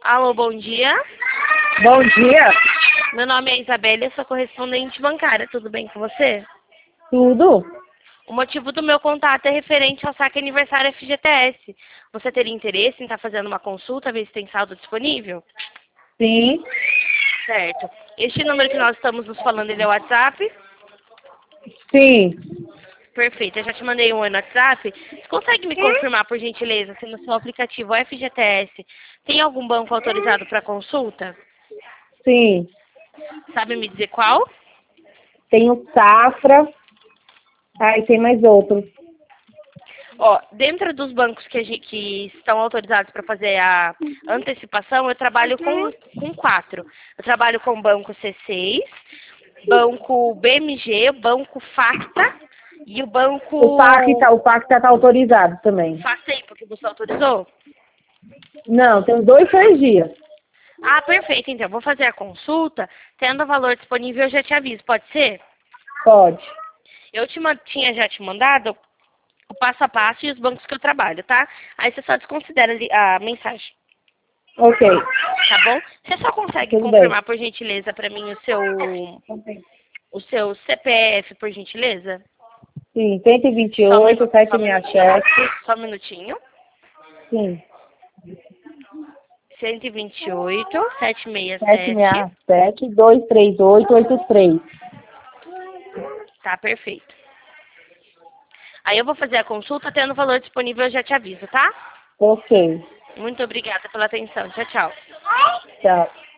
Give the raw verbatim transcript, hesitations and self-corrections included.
Alô, bom dia. Bom dia. Meu nome é Isabela, eu sou correspondente bancária. Tudo bem com você? Tudo? O motivo do meu contato é referente ao saque aniversário F G T S. Você teria interesse em estar fazendo uma consulta, ver se tem saldo disponível? Sim. Certo. Este número que nós estamos nos falando, ele é o WhatsApp? Sim. Perfeito, eu já te mandei um oi no WhatsApp. Você consegue me confirmar, por gentileza, se no seu aplicativo F G T S tem algum banco autorizado para consulta? Sim. Sabe me dizer qual? Tem o Safra. Ah, e tem mais outro. Ó, dentro dos bancos que, a gente, que estão autorizados para fazer a antecipação, eu trabalho com, com quatro. Eu trabalho com o banco C seis, banco B M G, banco Facta e o banco... O Pacta, o Pacta tá autorizado também. Faz tempo que você autorizou? Não, tem uns dois, três dias. Ah, perfeito. Então, vou fazer a consulta. Tendo o valor disponível, eu já te aviso. Pode ser? Pode. Eu te man- tinha já te mandado o passo a passo e os bancos que eu trabalho, tá? Aí você só desconsidera ali a mensagem, Ok. tá bom? Você só consegue Tudo bem. confirmar, por gentileza, para mim o seu o seu C P F, por gentileza? Sim, cento e vinte e Só um oito, minuto, só sete um minha minutinho. chefe. Só um minutinho. Sim. cento e vinte e oito, setecentos e sessenta e sete sete. minha sete, dois três oito, oito três. Tá, perfeito. Aí eu vou fazer a consulta, tendo o valor disponível, eu já te aviso, tá? Ok. Muito obrigada pela atenção. Tchau, tchau. Tchau.